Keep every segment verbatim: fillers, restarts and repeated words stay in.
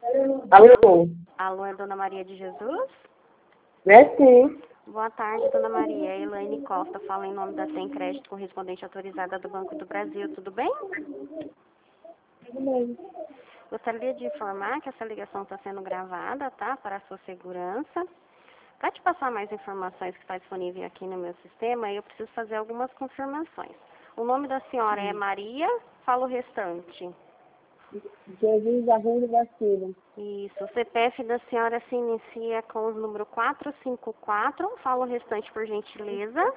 Alô? Alô, é Dona Maria de Jesus? É sim. Boa tarde, Dona Maria. Elaine Costa fala em nome da Tem Crédito Correspondente Autorizada do Banco do Brasil. Tudo bem? Tudo bem. Gostaria de informar que essa ligação está sendo gravada, tá? Para a sua segurança. Para te passar mais informações que está disponível aqui no meu sistema, eu preciso fazer algumas confirmações. O nome da senhora é Maria? Fala o restante. Jesus Arruda da Silva. Isso. O C P F da senhora se inicia com o número quatro cinco quatro. Fala o restante, por gentileza.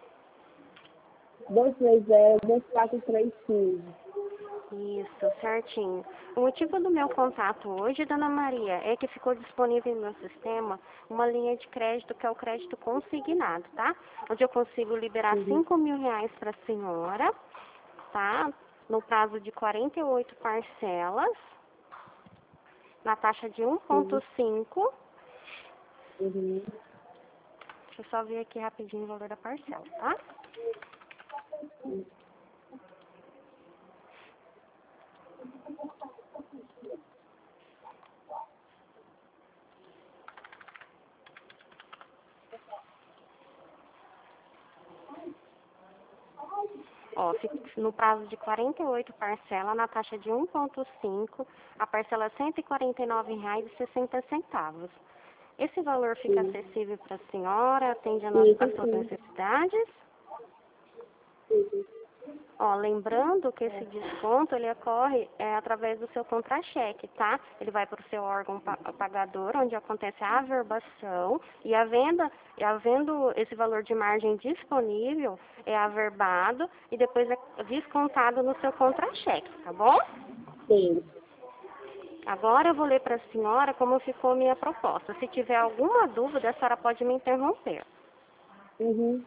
dois três zero, dois quatro três cinco. Isso, certinho. O motivo do meu contato hoje, Dona Maria, é que ficou disponível no meu sistema uma linha de crédito que é o crédito consignado, tá? Onde eu consigo liberar cinco mil reais para a senhora, tá? No prazo de quarenta e oito parcelas, na taxa de um vírgula cinco. Uhum. Deixa eu só ver aqui rapidinho o valor da parcela, tá? Ó, fica no prazo de quarenta e oito parcelas, na taxa de um vírgula cinco, a parcela é cento e quarenta e nove reais e sessenta centavos. Esse valor fica Sim. acessível para a senhora, atende a Sim, nossa, as suas sim. necessidades? Ó, lembrando que esse desconto, ele ocorre é, através do seu contra-cheque, tá? Ele vai para o seu órgão pa- pagador, onde acontece a averbação, e a venda, e havendo esse valor de margem disponível, é averbado e depois é descontado no seu contra-cheque, tá bom? Sim. Agora eu vou ler para a senhora como ficou minha proposta. Se tiver alguma dúvida, a senhora pode me interromper. Uhum.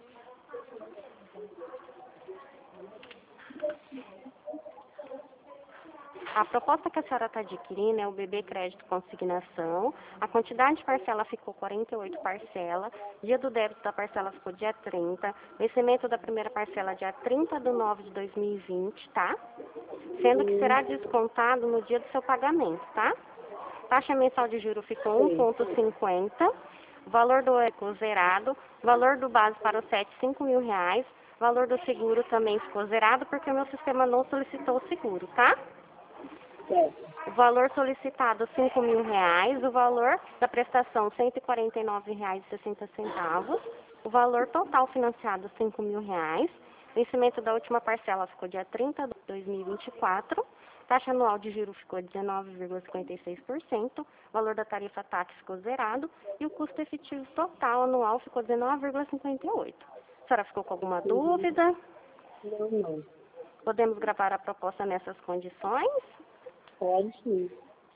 A proposta que a senhora está adquirindo é o B B Crédito Consignação. A quantidade de parcela ficou quarenta e oito parcelas. Dia do débito da parcela ficou dia trinta. Vencimento da primeira parcela dia trinta de nove de dois mil e vinte, tá? Sendo que será descontado no dia do seu pagamento, tá? Taxa mensal de juro ficou um vírgula cinquenta. Valor do eco zerado. Valor do base para o sete, cinco mil reais. Valor do seguro também ficou zerado porque o meu sistema não solicitou o seguro, tá? Certo. O valor solicitado, cinco mil reais. O valor da prestação, cento e quarenta e nove reais e sessenta centavos. O valor total financiado, cinco mil reais. Vencimento da última parcela ficou dia trinta de dois mil e vinte e quatro. Taxa anual de juros ficou dezenove vírgula cinquenta e seis por cento. Valor da tarifa T A C ficou zerado. E o custo efetivo total anual ficou dezenove vírgula cinquenta e oito por cento. A senhora ficou com alguma dúvida? Não, não. Podemos gravar a proposta nessas condições? Pode sim.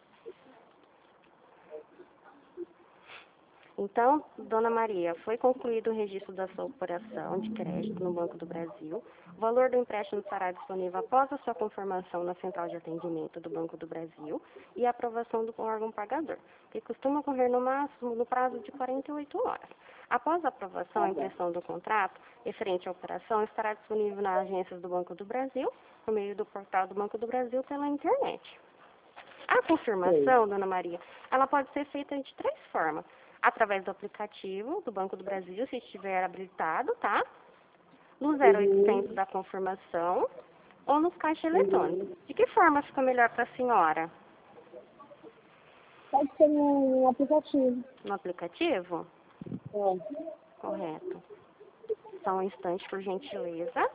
Então, Dona Maria, foi concluído o registro da sua operação de crédito no Banco do Brasil. O valor do empréstimo estará disponível após a sua confirmação na central de atendimento do Banco do Brasil e a aprovação do órgão pagador, que costuma ocorrer no máximo no prazo de quarenta e oito horas. Após a aprovação e impressão do contrato, referente à operação, estará disponível nas agências do Banco do Brasil, por meio do portal do Banco do Brasil pela internet. A confirmação, Dona Maria, ela pode ser feita de três formas. Através do aplicativo do Banco do Brasil, se estiver habilitado, tá? No zero oitocentos da confirmação ou nos caixas eletrônicos. De que forma fica melhor para a senhora? Pode ser no aplicativo. No aplicativo? É. Correto. Só um instante, por gentileza.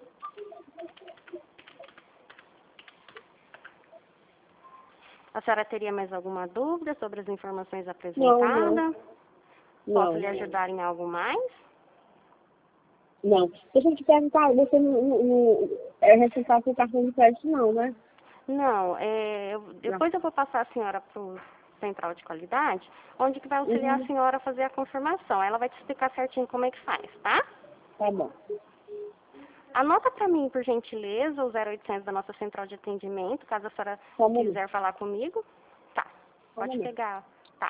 A senhora teria mais alguma dúvida sobre as informações apresentadas? Não, não. Posso Não. lhe ajudar em algo mais? Não. Deixa eu te perguntar, você não, não, não é responsável por cartão de crédito não, né? Não, é, eu- depois eu vou passar a senhora para o central de qualidade, onde que vai auxiliar a Uhum. senhora a fazer a confirmação. Ela vai te explicar certinho como é que faz, tá? Tá bom. Anota para mim, por gentileza, o zero oitocentos da nossa central de atendimento, caso a senhora Só um minuto. quiser falar comigo. Tá, Só um pode minuto. pegar. Tá.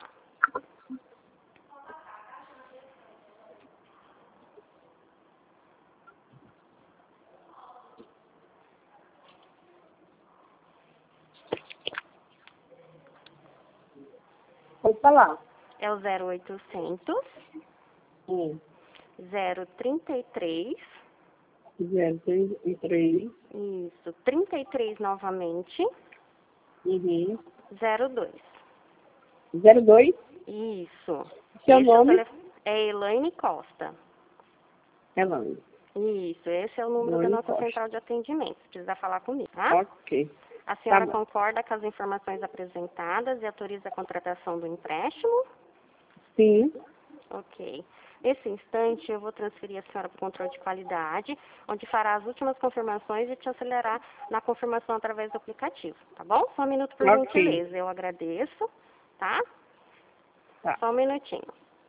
Pode falar. É o zero oitocentos, Hum. zero trinta e três, zero três e três. isso, trinta e três novamente, Uhum. zero dois. zero dois. Isso. Seu Esse é o nome? telefone. É Elaine Costa. Elane. Isso, esse é o número da Elaine nossa Costa. central de atendimento. Se precisar falar comigo, tá? Ok. A senhora Tá bom. concorda com as informações apresentadas e autoriza a contratação do empréstimo? Sim. Ok. Nesse instante, eu vou transferir a senhora para o controle de qualidade, onde fará as últimas confirmações e te acelerar na confirmação através do aplicativo, tá bom? Só um minuto, por Ok. gentileza. Eu agradeço, tá? Tá. Só um minutinho.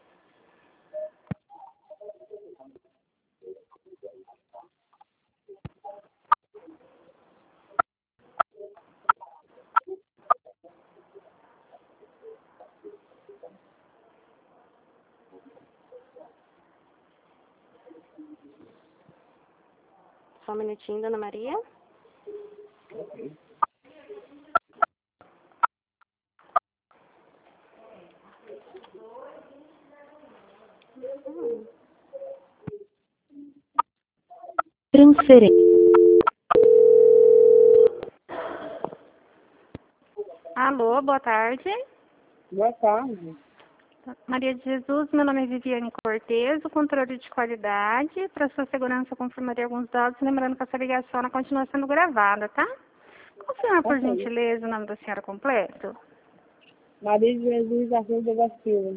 Só um minutinho, Dona Maria. Transferência. Alô, boa tarde. Boa tarde. Maria de Jesus, meu nome é Viviane Cortez, o controle de qualidade. Para sua segurança, eu confirmaria alguns dados, lembrando que essa ligação ela continua sendo gravada, tá? Confirma, por Ok. gentileza, o nome da senhora completo? Maria de Jesus Arruda da Silva.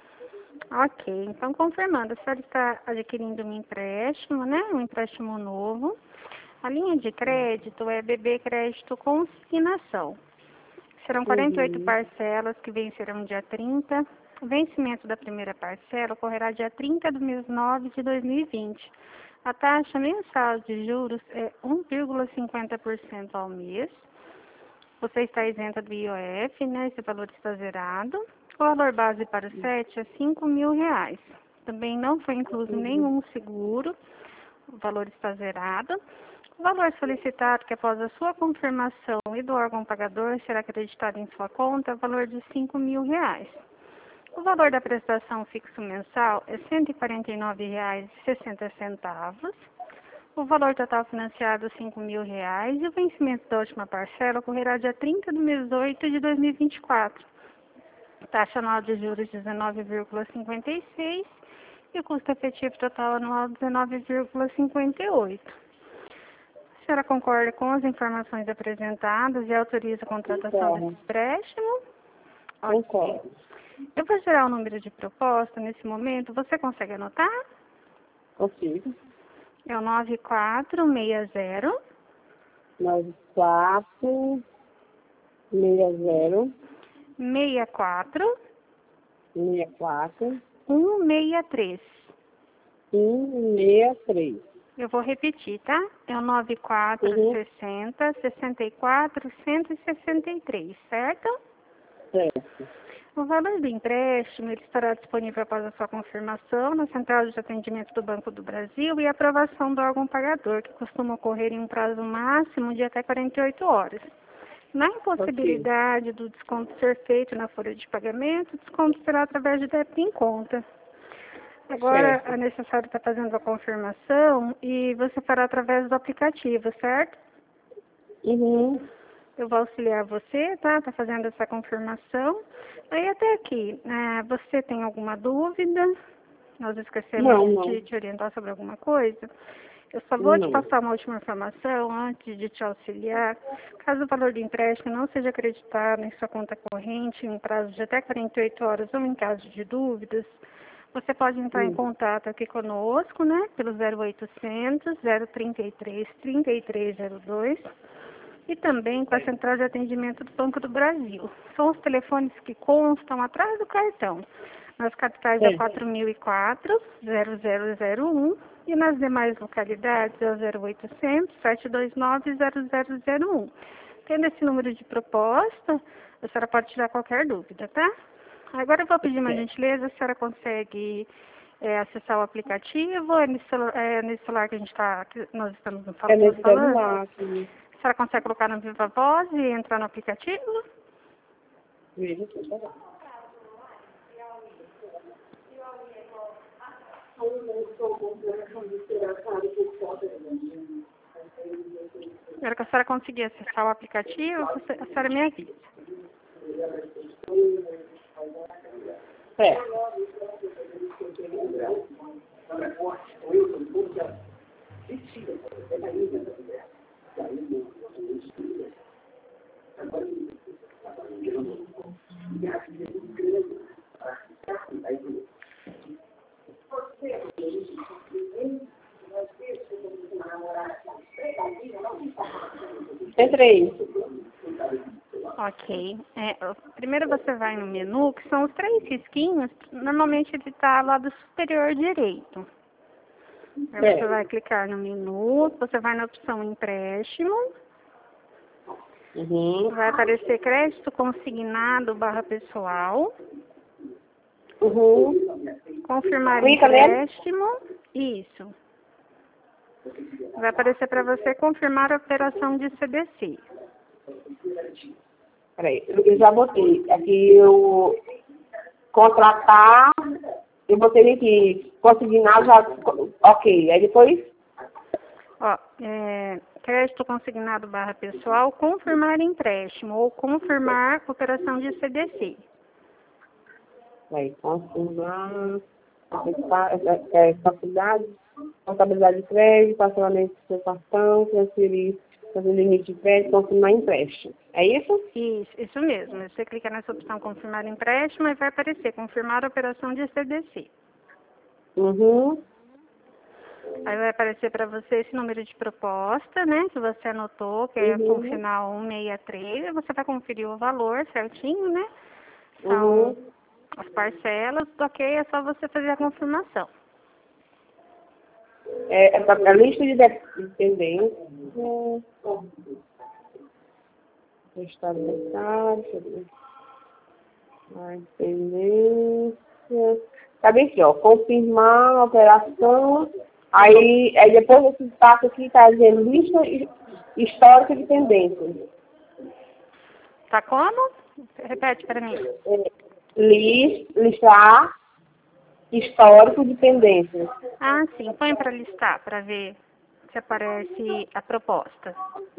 Ok, então confirmando, a senhora está adquirindo um empréstimo, né? Um empréstimo novo. A linha de crédito é B B Crédito Consignação. Serão quarenta e oito Uhum. parcelas que vencerão dia trinta. O vencimento da primeira parcela ocorrerá dia trinta do mês nove de dois mil e vinte. A taxa mensal de juros é um vírgula cinquenta por cento ao mês. Você está isenta do I O F, né? Esse valor está zerado. O valor base para o S E T é cinco mil reais. Também não foi incluso nenhum seguro. O valor está zerado. O valor solicitado, que após a sua confirmação e do órgão pagador será acreditado em sua conta, é o valor de cinco mil reais. O valor da prestação fixo mensal é cento e quarenta e nove reais e sessenta centavos. O valor total financiado é cinco mil reais e o vencimento da última parcela ocorrerá dia trinta do mês oito de dois mil e vinte e quatro. Taxa anual de juros dezenove vírgula cinquenta e seis e o custo efetivo total anual dezenove vírgula cinquenta e oito. A senhora concorda com as informações apresentadas e autoriza a contratação desse Concordo. empréstimo? Concordo. Eu vou gerar o número de proposta nesse momento. Você consegue anotar? Consigo. É o nove quatro seis zero, nove quatro seis zero seis quatro, seis quatro um seis três. um seis três. Eu vou repetir, tá? É o nove quatro Uhum. seis zero, seis quatro, um seis três, certo? Certo. O valor do empréstimo ele estará disponível após a sua confirmação na Central de Atendimento do Banco do Brasil e aprovação do órgão pagador, que costuma ocorrer em um prazo máximo de até quarenta e oito horas. Na impossibilidade do desconto ser feito na folha de pagamento, o desconto será através de débito em conta. Agora, Certo. é necessário estar fazendo a confirmação e você fará através do aplicativo, certo? Uhum. Eu vou auxiliar você, tá? Tá fazendo essa confirmação. Aí até aqui, né, você tem alguma dúvida? Nós esquecemos Não, de não. te, te orientar sobre alguma coisa? Eu só vou te Não. passar uma última informação antes de te auxiliar. Caso o valor do empréstimo não seja acreditado em sua conta corrente em prazo de até quarenta e oito horas ou em caso de dúvidas, você pode entrar em Hum. contato aqui conosco, né? Pelo zero oitocentos, zero trinta e três, trinta e três zero dois. E também com a Central de Atendimento do Banco do Brasil. São os telefones que constam atrás do cartão. Nas capitais é Certo. quatro mil e quatro, zero zero zero um e nas demais localidades é o zero oitocentos, sete dois nove, zero zero zero um. Tendo esse número de proposta, a senhora pode tirar qualquer dúvida, tá? Agora eu vou pedir uma Certo. gentileza, a senhora consegue é, acessar o aplicativo? É nesse celular, é nesse celular que a gente está, que nós estamos É falando? nesse falando? celular. Sim. A senhora consegue colocar no Viva Voz e entrar no aplicativo? Veja aqui, tá bom. Na hora que a senhora conseguir acessar o aplicativo, a senhora me avisa. É. Entrei. Ok. É, primeiro você vai no menu, que são os três risquinhos. Normalmente ele está lá do superior direito. Aí É. você vai clicar no menu, você vai na opção empréstimo. Uhum. Vai aparecer crédito consignado barra pessoal. Uhum. Confirmar Clica nele. empréstimo. Isso. Vai aparecer para você confirmar a operação de C D C. Peraí, eu já botei. Aqui eu contratar, eu botei aqui, consignado já, ok. Aí depois, Ó, é, crédito consignado barra pessoal, confirmar empréstimo ou confirmar operação de C D C. vai, confirmar, é, é, facilidade, contabilidade de crédito, parcelamento do seu cartão, transferir, fazer limite de crédito, confirmar empréstimo. É isso? Isso, isso mesmo. Você clica nessa opção confirmar empréstimo e vai aparecer confirmar operação de C D C. Uhum. Aí vai aparecer para você esse número de proposta, né, que você anotou, que é com Uhum. final cento e sessenta e três, e você vai conferir o valor certinho, né? São Uhum. as parcelas, ok, é só você fazer a confirmação. É, é a lista de dependentes. Estado bancário, deixa eu ver. A dependência. Tá bem aqui, ó. Confirmar a operação. Aí, aí depois esse espaço aqui tá dizendo lista histórica de pendências. Tá como? Repete para mim. É, lis- listar histórico de pendências. Ah, sim, põe para listar, para ver se aparece a proposta.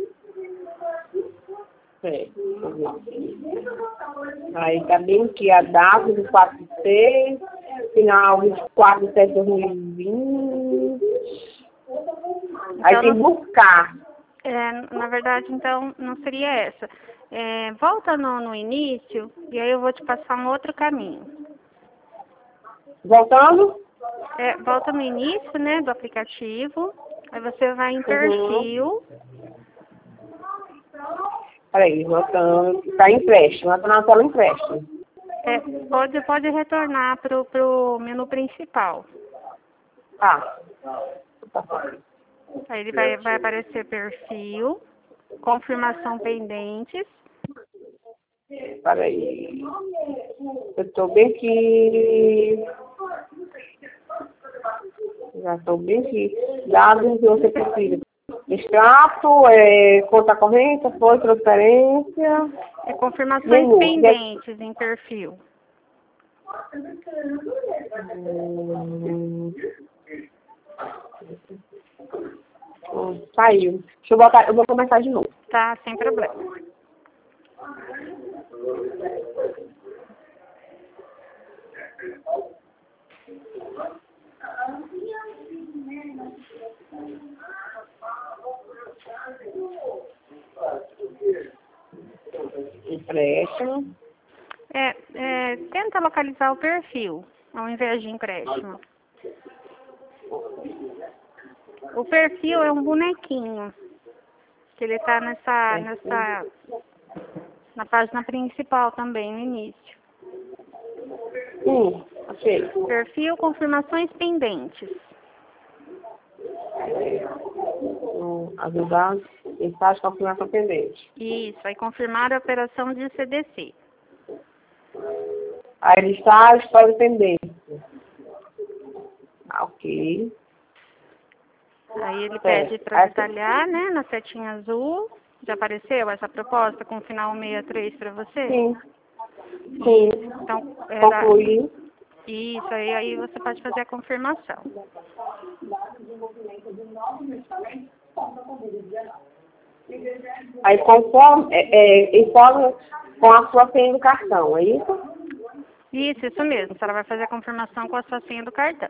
É, deixa eu ver aqui. Aí tá bem aqui a data do quatro de seis, final vinte e quatro de sete de dois mil e vinte. Aí Então, tem não- buscar. É, na verdade, então, não seria essa. É, volta no, no início e aí eu vou te passar um outro caminho. Voltando. É, volta no início, né, do aplicativo, aí você vai em Uhum. perfil, Peraí, voltando. Tá empréstimo, ela tá na tela empréstimo. é, pode, pode retornar pro, pro menu principal. Tá. Tá certo. Aí ele vai, vai aparecer perfil, confirmação pendentes. Peraí. Eu tô bem aqui. Já tô bem aqui. Dados que você precisa. Extrato, é, conta corrente, foi, transferência. É confirmações Menu. pendentes em perfil. Hum, hum, saiu. Deixa eu botar, eu vou começar de novo. Tá, sem problema. Empréstimo. É, é, tenta localizar o perfil, ao invés de empréstimo. O perfil é um bonequinho, que ele tá nessa, nessa, na página principal também, no início. Hum, achei. Perfil, confirmações pendentes. Hum, ajudar, mensagem, confirmação pendente. Isso, vai confirmar a operação de C D C. Aí ele está, história pendente. Ah, ok. Aí ele Certo. pede para Aí- detalhar, né, na setinha azul. Já apareceu essa proposta com final cento e sessenta e três para você? Sim. Sim. Então, era, Concluir. Isso, aí, aí você pode fazer a confirmação. Aí conforme, é, é, informa com a sua senha do cartão, é isso? Isso, isso mesmo. A senhora vai fazer a confirmação com a sua senha do cartão.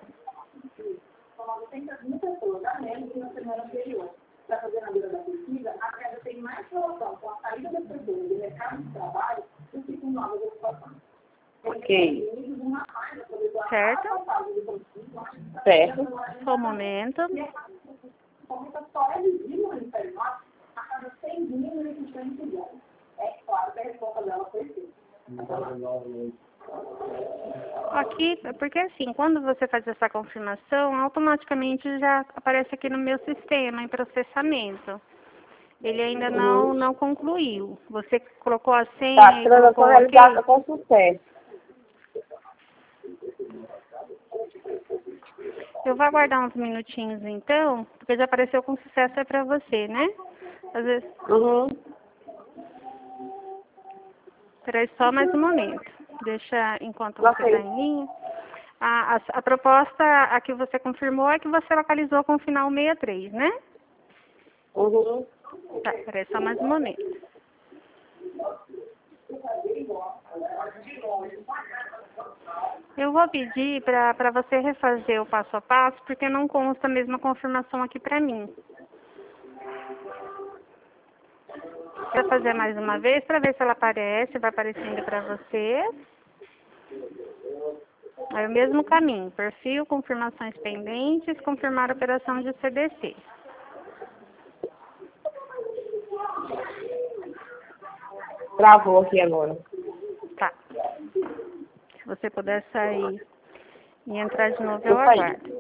Ok. Certo? Certo. Só um momento. Aqui, porque assim, quando você faz essa confirmação, automaticamente já aparece aqui no meu sistema em processamento. Ele ainda não, Uhum. não concluiu. Você colocou a Tá, senha e transação colocou realizada ok? com sucesso. Eu vou aguardar uns minutinhos então, porque já apareceu com sucesso é para você, né? Às vezes, Uhum. espera só mais um momento. Deixa, enquanto você Ok. está em linha. A, a, a proposta, a que você confirmou, é que você localizou com o final sessenta e três, né? Uhum. Tá, espera só mais um momento. Eu vou pedir para você refazer o passo a passo, porque não consta a mesma confirmação aqui para mim. Vou fazer mais uma vez para ver se ela aparece, vai aparecendo para você. Aí o mesmo caminho, perfil, confirmações pendentes, confirmar a operação de C D C. Travou aqui agora. Tá. Se você puder sair e entrar de novo, eu Eu saí. aguardo.